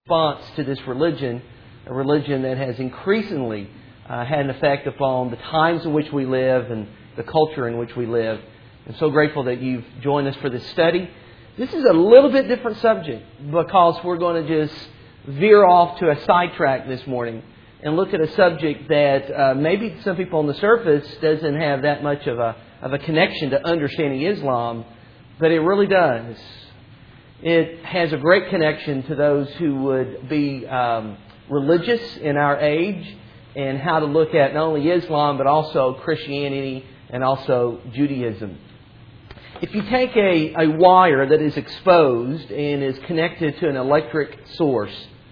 response to this religion, a religion that has increasingly had an effect upon the times in which we live and the culture in which we live. I'm so grateful that you've joined us for this study. This is a little bit different subject because we're going to just veer off to a sidetrack this morning and look at a subject that maybe some people on the surface doesn't have that much of a connection to understanding Islam, but it really does. It has a great connection to those who would be religious in our age and how to look at not only Islam but also Christianity and also Judaism. If you take a wire that is exposed and is connected to an electric source,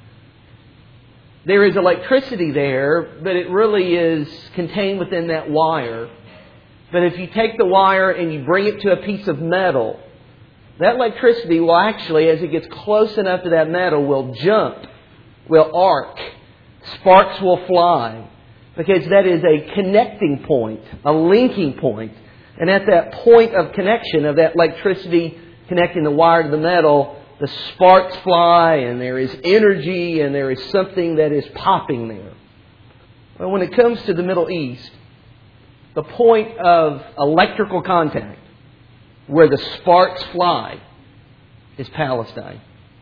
there is electricity there, but it really is contained within that wire. But if you take the wire and you bring it to a piece of metal, that electricity will actually, as it gets close enough to that metal, will jump, will arc. Sparks will fly. Because that is a connecting point, a linking point. And at that point of connection of that electricity connecting the wire to the metal, the sparks fly and there is energy and there is something that is popping there. Well, when it comes to the Middle East, the point of electrical contact, where the sparks fly, is Palestine.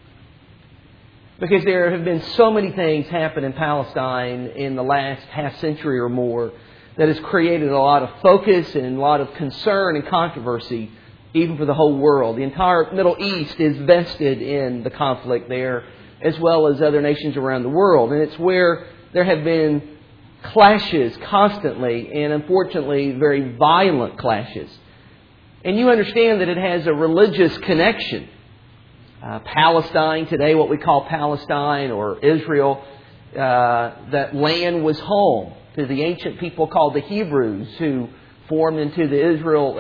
Because there have been so many things happen in Palestine in the last half century or more that has created a lot of focus and a lot of concern and controversy, even for the whole world. The entire Middle East is vested in the conflict there, as well as other nations around the world. And it's where there have been clashes constantly, and unfortunately very violent clashes. And you understand that it has a religious connection. Palestine today, what we call Palestine or Israel, that land was home to the ancient people called the Hebrews, who formed into the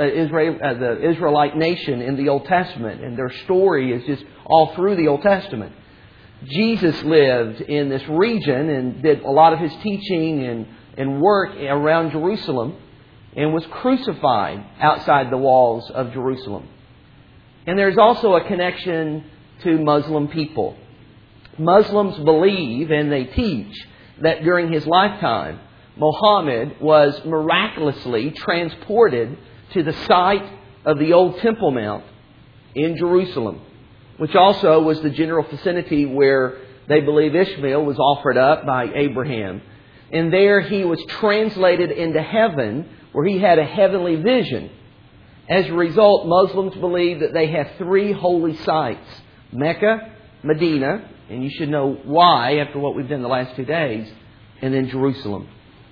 Israelite nation in the Old Testament. And their story is just all through the Old Testament. Jesus lived in this region and did a lot of his teaching and work around Jerusalem and was crucified outside the walls of Jerusalem. And there's also a connection to Muslim people. Muslims believe and they teach that during his lifetime, Muhammad was miraculously transported to the site of the old Temple Mount in Jerusalem, which also was the general vicinity where they believe Ishmael was offered up by Abraham. And there he was translated into heaven, where he had a heavenly vision. As a result, Muslims believe that they have three holy sites: Mecca, Medina, and you should know why after what we've done the last 2 days, and then Jerusalem.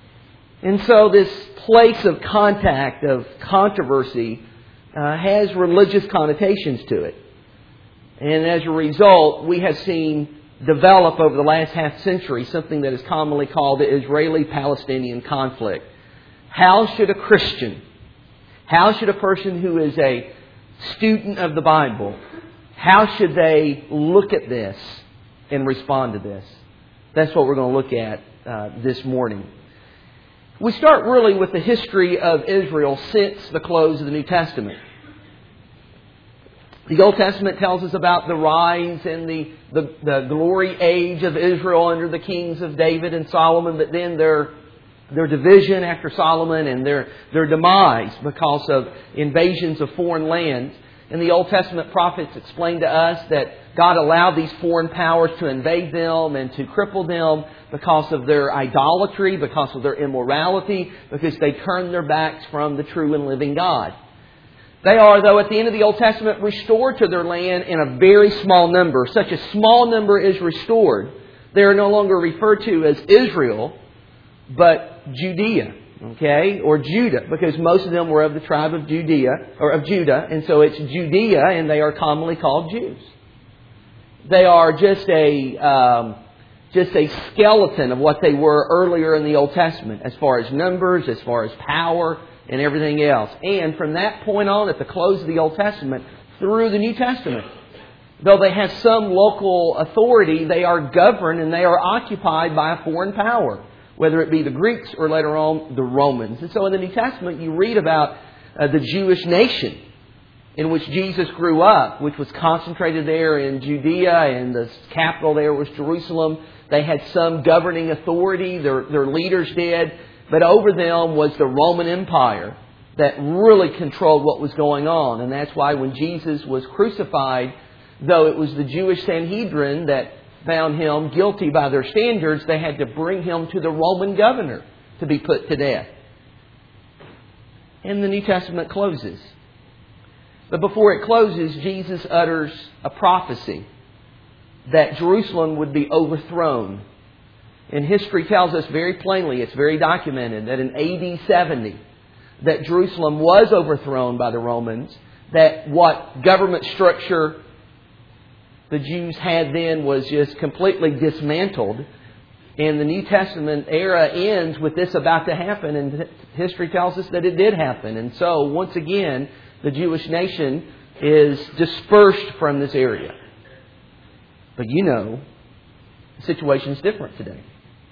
And so this place of contact, of controversy, has religious connotations to it. And as a result, we have seen develop over the last half century something that is commonly called the Israeli-Palestinian conflict. How should a Christian, how should a person who is a student of the Bible, how should they look at this and respond to this? That's what we're going to look at this morning. We start really with the history of Israel since the close of the New Testament. The Old Testament tells us about the rise and the glory age of Israel under the kings of David and Solomon, but then their division after Solomon and their demise because of invasions of foreign lands. And the Old Testament prophets explain to us that God allowed these foreign powers to invade them and to cripple them because of their idolatry, because of their immorality, because they turned their backs from the true and living God. They are, though, at the end of the Old Testament, restored to their land in a very small number. Such a small number is restored. They are no longer referred to as Israel, but Judea, okay, or Judah, because most of them were of the tribe of Judah, and so it's Judea, and they are commonly called Jews. They are just a skeleton of what they were earlier in the Old Testament, as far as numbers, as far as power, and everything else. And from that point on, at the close of the Old Testament, through the New Testament, though they have some local authority, they are governed and they are occupied by a foreign power, whether it be the Greeks or later on the Romans. And so in the New Testament, you read about the Jewish nation. in which Jesus grew up, which was concentrated there in Judea, and the capital there was Jerusalem. They had some governing authority, their leaders did, but over them was the Roman Empire that really controlled what was going on. And that's why when Jesus was crucified, though it was the Jewish Sanhedrin that found Him guilty by their standards, they had to bring Him to the Roman governor to be put to death. And the New Testament closes. But before it closes, Jesus utters a prophecy that Jerusalem would be overthrown. And history tells us very plainly, it's very documented, that in AD 70, that Jerusalem was overthrown by the Romans, that what government structure the Jews had then was just completely dismantled. And the New Testament era ends with this about to happen, and history tells us that it did happen. And so, once again, the Jewish nation is dispersed from this area. But you know, the situation is different today.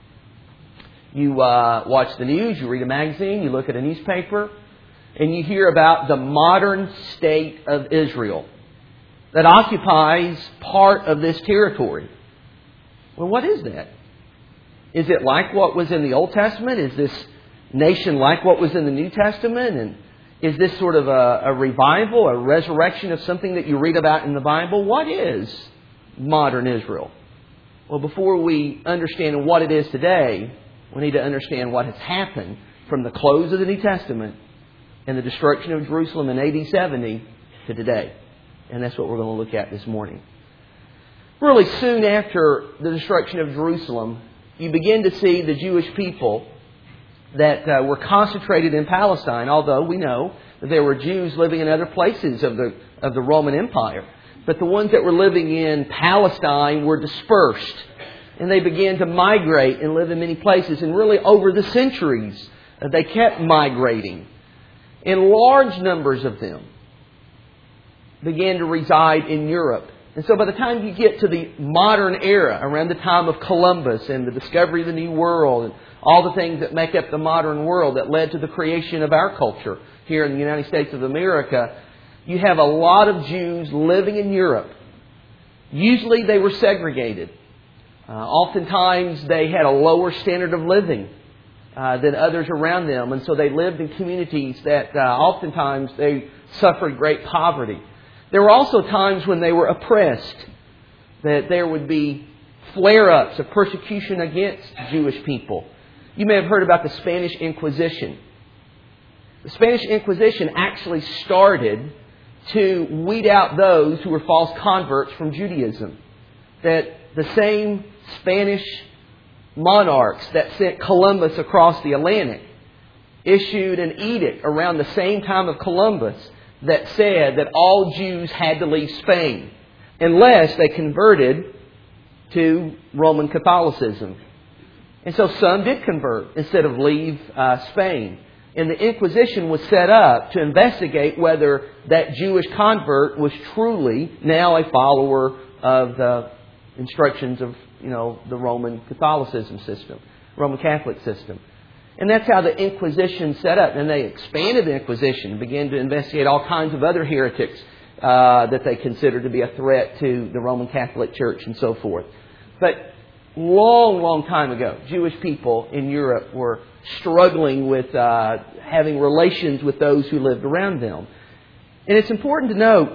You watch the news, you read a magazine, you look at a newspaper, and you hear about the modern state of Israel that occupies part of this territory. Well, what is that? Is it like what was in the Old Testament? Is this nation like what was in the New Testament? And is this sort of a revival, a resurrection of something that you read about in the Bible? What is modern Israel? Well, before we understand what it is today, we need to understand what has happened from the close of the New Testament and the destruction of Jerusalem in AD 70 to today. And that's what we're going to look at this morning. Really soon after the destruction of Jerusalem, you begin to see the Jewish people that were concentrated in Palestine, although we know that there were Jews living in other places of the Roman Empire. But the ones that were living in Palestine were dispersed. And they began to migrate and live in many places. And really over the centuries, they kept migrating. And large numbers of them began to reside in Europe. And so by the time you get to the modern era, around the time of Columbus and the discovery of the New World and all the things that make up the modern world that led to the creation of our culture here in the United States of America, you have a lot of Jews living in Europe. Usually they were segregated. Oftentimes they had a lower standard of living than others around them. And so they lived in communities that oftentimes they suffered great poverty. There were also times when they were oppressed, that there would be flare-ups of persecution against Jewish people. You may have heard about the Spanish Inquisition. The Spanish Inquisition actually started to weed out those who were false converts from Judaism. That the same Spanish monarchs that sent Columbus across the Atlantic issued an edict around the same time of Columbus that said that all Jews had to leave Spain unless they converted to Roman Catholicism. And so some did convert instead of leave Spain. And the Inquisition was set up to investigate whether that Jewish convert was truly now a follower of the instructions of, the Roman Catholicism system, Roman Catholic system. And that's how the Inquisition set up. And they expanded the Inquisition and began to investigate all kinds of other heretics that they considered to be a threat to the Roman Catholic Church and so forth. But long time ago, Jewish people in Europe were struggling with having relations with those who lived around them. And it's important to note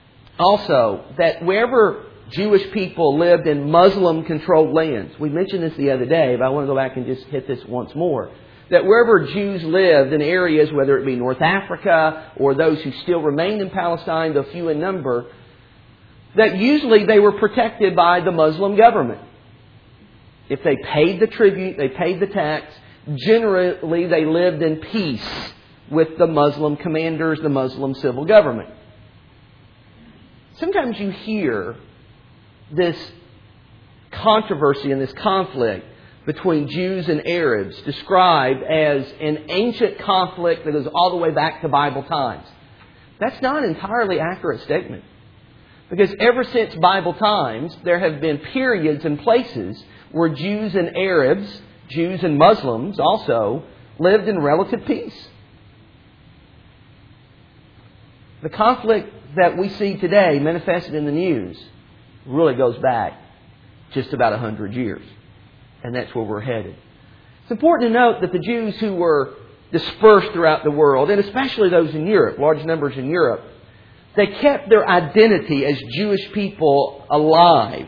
also that wherever Jewish people lived in Muslim-controlled lands, we mentioned this the other day, but I want to go back and just hit this once more, that wherever Jews lived in areas, whether it be North Africa or those who still remained in Palestine, though few in number, that usually they were protected by the Muslim government. If they paid the tribute, they paid the tax, generally they lived in peace with the Muslim commanders, the Muslim civil government. Sometimes you hear this controversy and this conflict between Jews and Arabs described as an ancient conflict that goes all the way back to Bible times. That's not an entirely accurate statement. Because ever since Bible times, there have been periods and places where Jews and Arabs, Jews and Muslims also, lived in relative peace. The conflict that we see today manifested in the news really goes back just about 100 years. And that's where we're headed. It's important to note that the Jews who were dispersed throughout the world, and especially those in Europe, large numbers in Europe, they kept their identity as Jewish people alive.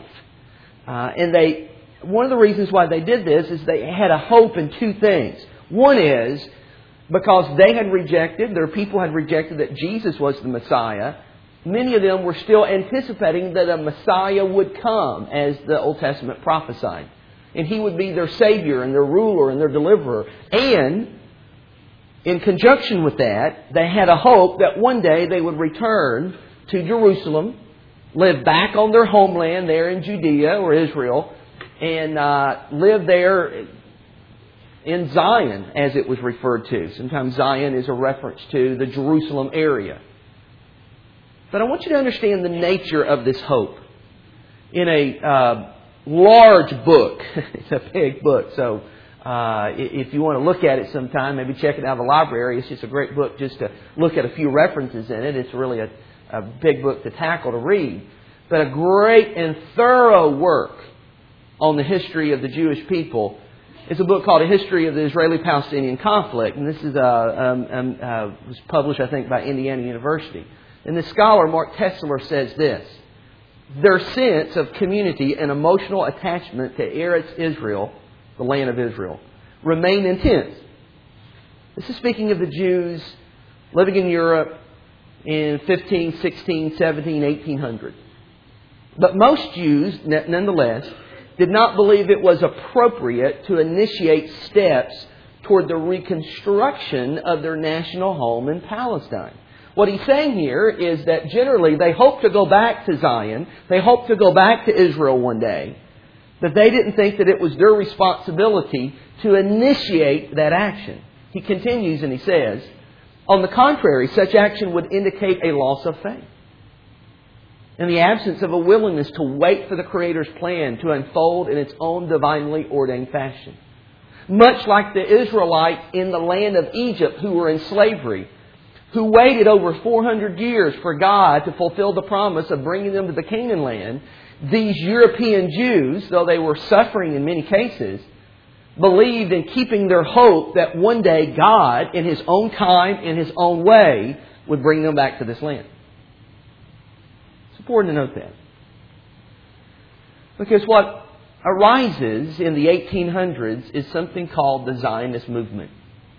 One of the reasons why they did this is they had a hope in two things. One is because their people had rejected that Jesus was the Messiah. Many of them were still anticipating that a Messiah would come, as the Old Testament prophesied. And He would be their Savior and their ruler and their deliverer. And in conjunction with that, they had a hope that one day they would return to Jerusalem, live back on their homeland there in Judea or Israel, and live there in Zion, as it was referred to. Sometimes Zion is a reference to the Jerusalem area. But I want you to understand the nature of this hope. In a large book, it's a big book, so if you want to look at it sometime, maybe check it out of the library. It's just a great book just to look at a few references in it. It's really a big book to tackle to read. But a great and thorough work on the history of the Jewish people. It's a book called A History of the Israeli-Palestinian Conflict. And this is was published, I think, by Indiana University. And the scholar, Mark Tesler, says this: their sense of community and emotional attachment to Eretz Israel, the land of Israel, remained intense. This is speaking of the Jews living in Europe in 15, 16, 17, 1800. But most Jews, nonetheless, did not believe it was appropriate to initiate steps toward the reconstruction of their national home in Palestine. What he's saying here is that generally they hoped to go back to Zion, they hoped to go back to Israel one day, but they didn't think that it was their responsibility to initiate that action. He continues and he says, on the contrary, such action would indicate a loss of faith and the absence of a willingness to wait for the Creator's plan to unfold in its own divinely ordained fashion. Much like the Israelites in the land of Egypt who were in slavery, who waited over 400 years for God to fulfill the promise of bringing them to the Canaan land, these European Jews, though they were suffering in many cases, believed in keeping their hope that one day God, in His own time, in His own way, would bring them back to this land. It's important to note that. Because what arises in the 1800s is something called the Zionist movement.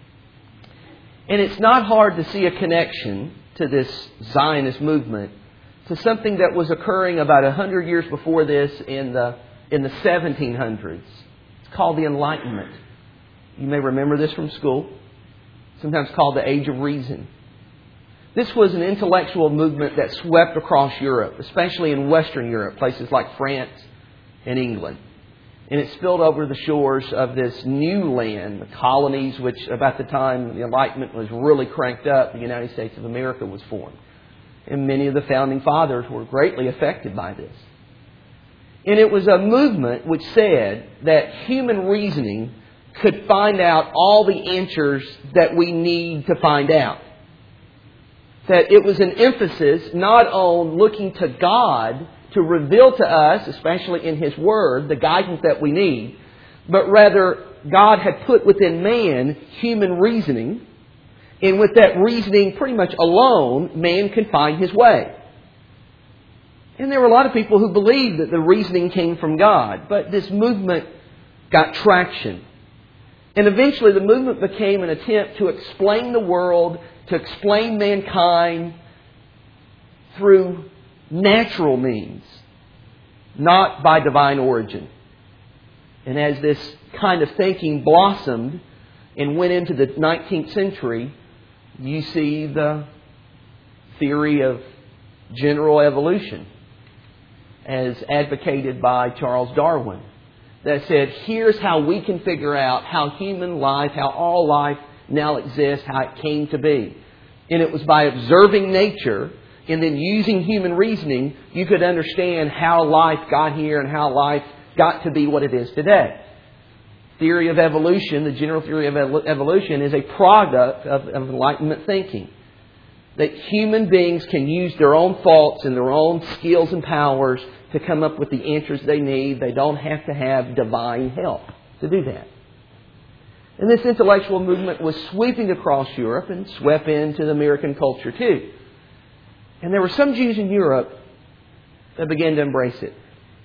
And it's not hard to see a connection to this Zionist movement to something that was occurring about 100 years before this in the 1700s. It's called the Enlightenment. You may remember this from school. Sometimes called the Age of Reason. This was an intellectual movement that swept across Europe, especially in Western Europe, places like France and England. And it spilled over the shores of this new land, the colonies, which about the time the Enlightenment was really cranked up, the United States of America was formed. And many of the founding fathers were greatly affected by this. And it was a movement which said that human reasoning could find out all the answers that we need to find out. That it was an emphasis not on looking to God to reveal to us, especially in His Word, the guidance that we need, but rather God had put within man human reasoning, and with that reasoning pretty much alone, man can find his way. And there were a lot of people who believed that the reasoning came from God, but this movement got traction. And eventually the movement became an attempt to explain the world, to explain mankind through natural means, not by divine origin. And as this kind of thinking blossomed and went into the 19th century, you see the theory of general evolution as advocated by Charles Darwin, that said, here's how we can figure out how human life, how all life now exists, how it came to be. And it was by observing nature and then using human reasoning, you could understand how life got here and how life got to be what it is today. Theory of evolution, the general theory of evolution, is a product of Enlightenment thinking. that human beings can use their own thoughts and their own skills and powers to come up with the answers they need. They don't have to have divine help to do that. And this intellectual movement was sweeping across Europe and swept into the American culture too. And there were some Jews in Europe that began to embrace it.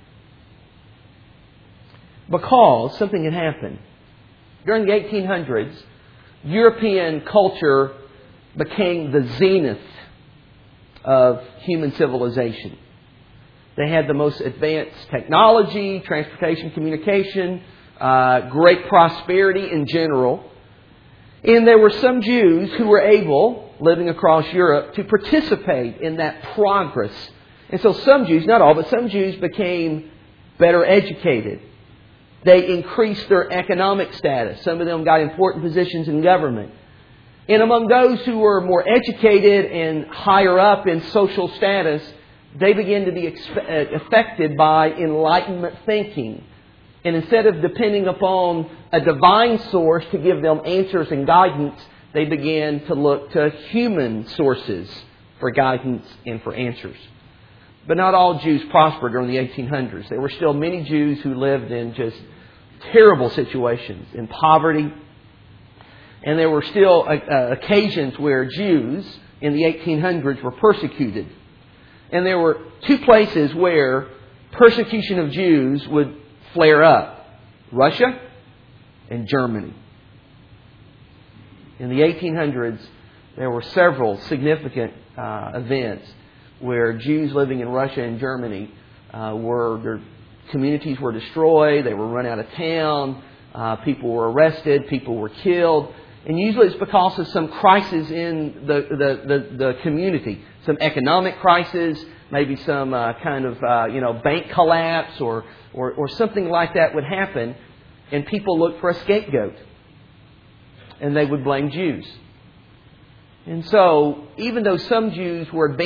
Because something had happened. During the 1800s, European culture became the zenith of human civilization. They had the most advanced technology, transportation, communication, great prosperity in general. And there were some Jews who were able, living across Europe, to participate in that progress. And so some Jews, not all, but some Jews became better educated. They increased their economic status. Some of them got important positions in government. And among those who were more educated and higher up in social status, they began to be affected by Enlightenment thinking. And instead of depending upon a divine source to give them answers and guidance, they began to look to human sources for guidance and for answers. But not all Jews prospered during the 1800s. There were still many Jews who lived in just terrible situations, in poverty. And there were still occasions where Jews in the 1800s were persecuted. And there were two places where persecution of Jews would flare up: Russia and Germany. In the 1800s, there were several significant events where Jews living in Russia and Germany their communities were destroyed, they were run out of town, people were arrested, people were killed. And usually it's because of some crisis in the community. Some economic crisis, maybe some kind of bank collapse or something like that would happen. And people looked for a scapegoat. And they would blame Jews. And so, even though some Jews were